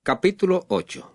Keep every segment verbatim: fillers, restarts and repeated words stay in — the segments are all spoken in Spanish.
Capítulo ocho.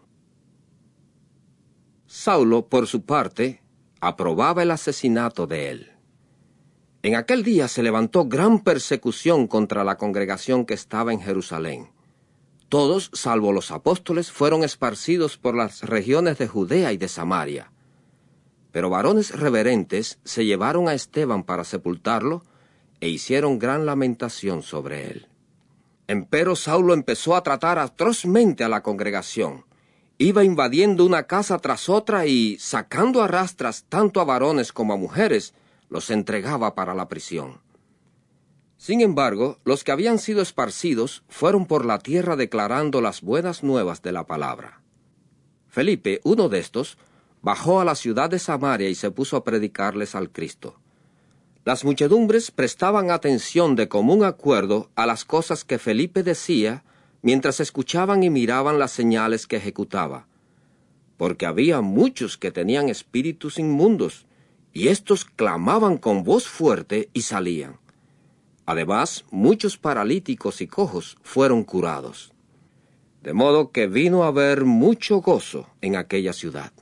Saulo, por su parte, aprobaba el asesinato de él. En aquel día se levantó gran persecución contra la congregación que estaba en Jerusalén. Todos, salvo los apóstoles, fueron esparcidos por las regiones de Judea y de Samaria. Pero varones reverentes se llevaron a Esteban para sepultarlo e hicieron gran lamentación sobre él. Empero Saulo empezó a tratar atrozmente a la congregación. Iba invadiendo una casa tras otra y, sacando a rastras tanto a varones como a mujeres, los entregaba para la prisión. Sin embargo, los que habían sido esparcidos fueron por la tierra declarando las buenas nuevas de la palabra. Felipe, uno de estos, bajó a la ciudad de Samaria y se puso a predicarles al Cristo. Las muchedumbres prestaban atención de común acuerdo a las cosas que Felipe decía, mientras escuchaban y miraban las señales que ejecutaba, porque había muchos que tenían espíritus inmundos, y éstos clamaban con voz fuerte y salían. Además, muchos paralíticos y cojos fueron curados. De modo que vino a haber mucho gozo en aquella ciudad.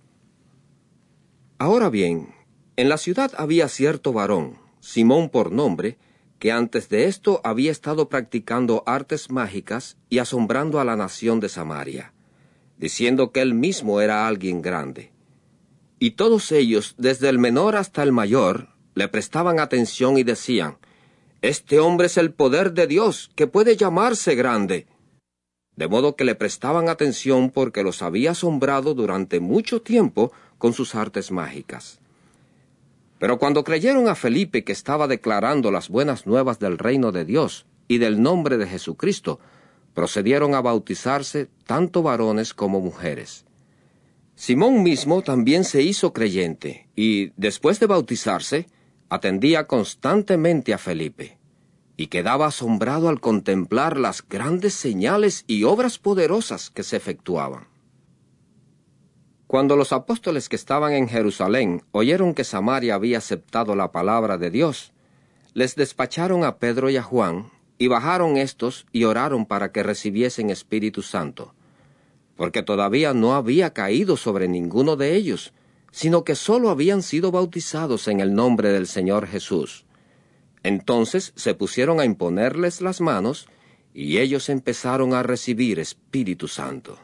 Ahora bien, en la ciudad había cierto varón, Simón por nombre, que antes de esto había estado practicando artes mágicas y asombrando a la nación de Samaria, diciendo que él mismo era alguien grande. Y todos ellos, desde el menor hasta el mayor, le prestaban atención y decían: «Este hombre es el poder de Dios, que puede llamarse grande». De modo que le prestaban atención porque los había asombrado durante mucho tiempo con sus artes mágicas. Pero cuando creyeron a Felipe que estaba declarando las buenas nuevas del reino de Dios y del nombre de Jesucristo, procedieron a bautizarse tanto varones como mujeres. Simón mismo también se hizo creyente y, después de bautizarse, atendía constantemente a Felipe, y quedaba asombrado al contemplar las grandes señales y obras poderosas que se efectuaban. Cuando los apóstoles que estaban en Jerusalén oyeron que Samaria había aceptado la palabra de Dios, les despacharon a Pedro y a Juan, y bajaron éstos y oraron para que recibiesen Espíritu Santo, porque todavía no había caído sobre ninguno de ellos, sino que sólo habían sido bautizados en el nombre del Señor Jesús. Entonces se pusieron a imponerles las manos, y ellos empezaron a recibir Espíritu Santo.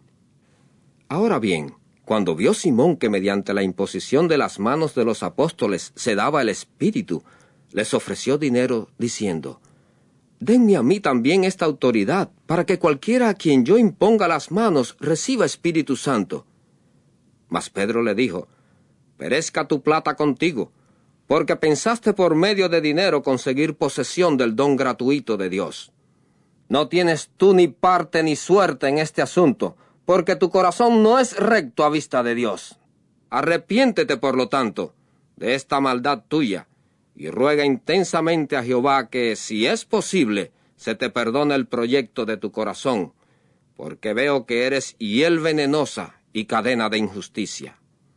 Ahora bien, cuando vio Simón que mediante la imposición de las manos de los apóstoles se daba el Espíritu, les ofreció dinero, diciendo: «Denme a mí también esta autoridad, para que cualquiera a quien yo imponga las manos reciba Espíritu Santo». Mas Pedro le dijo: «Perezca tu plata contigo, porque pensaste por medio de dinero conseguir posesión del don gratuito de Dios. No tienes tú ni parte ni suerte en este asunto, porque tu corazón no es recto a vista de Dios. Arrepiéntete, por lo tanto, de esta maldad tuya, y ruega intensamente a Jehová que, si es posible, se te perdone el proyecto de tu corazón, porque veo que eres hiel venenosa y cadena de injusticia».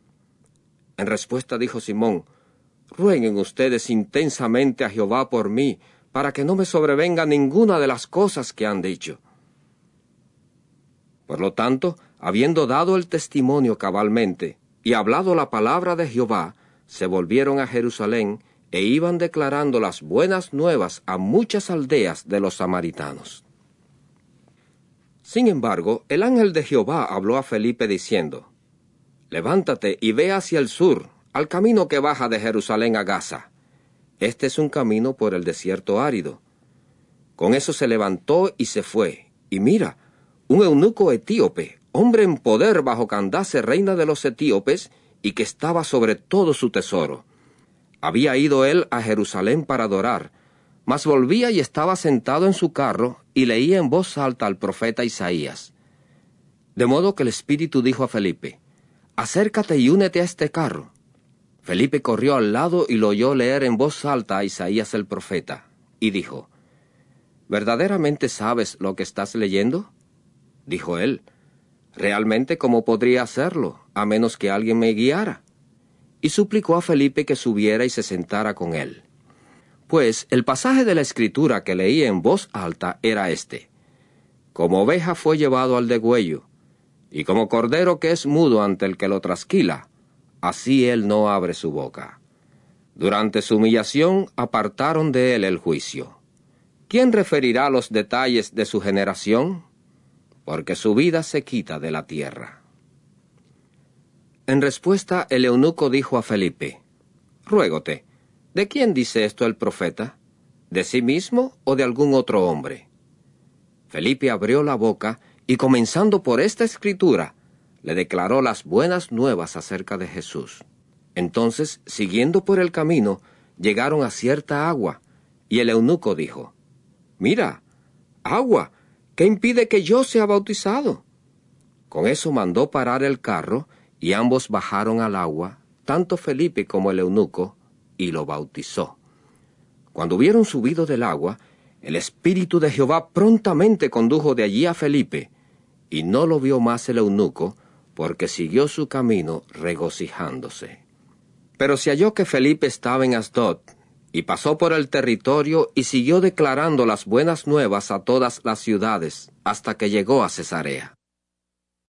En respuesta dijo Simón: «Rueguen ustedes intensamente a Jehová por mí, para que no me sobrevenga ninguna de las cosas que han dicho». Por lo tanto, habiendo dado el testimonio cabalmente y hablado la palabra de Jehová, se volvieron a Jerusalén e iban declarando las buenas nuevas a muchas aldeas de los samaritanos. Sin embargo, el ángel de Jehová habló a Felipe diciendo: «Levántate y ve hacia el sur, al camino que baja de Jerusalén a Gaza. Este es un camino por el desierto árido». Con eso se levantó y se fue, y mira, un eunuco etíope, hombre en poder bajo Candace, reina de los etíopes, y que estaba sobre todo su tesoro. Había ido él a Jerusalén para adorar, mas volvía y estaba sentado en su carro, y leía en voz alta al profeta Isaías. De modo que el Espíritu dijo a Felipe: «Acércate y únete a este carro». Felipe corrió al lado y lo oyó leer en voz alta a Isaías el profeta, y dijo: «¿Verdaderamente sabes lo que estás leyendo?». Dijo él: «Realmente, ¿cómo podría hacerlo, a menos que alguien me guiara?». Y suplicó a Felipe que subiera y se sentara con él. Pues el pasaje de la Escritura que leía en voz alta era este: como oveja fue llevado al degüello, y como cordero que es mudo ante el que lo trasquila, así él no abre su boca. Durante su humillación apartaron de él el juicio. ¿Quién referirá los detalles de su generación? Porque su vida se quita de la tierra. En respuesta, el eunuco dijo a Felipe: Ruégote, ¿de quién dice esto el profeta? ¿De sí mismo o de algún otro hombre? Felipe abrió la boca y, comenzando por esta escritura, le declaró las buenas nuevas acerca de Jesús. Entonces, siguiendo por el camino, llegaron a cierta agua, y el eunuco dijo: Mira, agua, ¿qué impide que yo sea bautizado? Con eso mandó parar el carro, y ambos bajaron al agua, tanto Felipe como el eunuco, y lo bautizó. Cuando hubieron subido del agua, el Espíritu de Jehová prontamente condujo de allí a Felipe, y no lo vio más el eunuco, porque siguió su camino regocijándose. Pero se halló que Felipe estaba en Asdod, y pasó por el territorio y siguió declarando las buenas nuevas a todas las ciudades, hasta que llegó a Cesarea.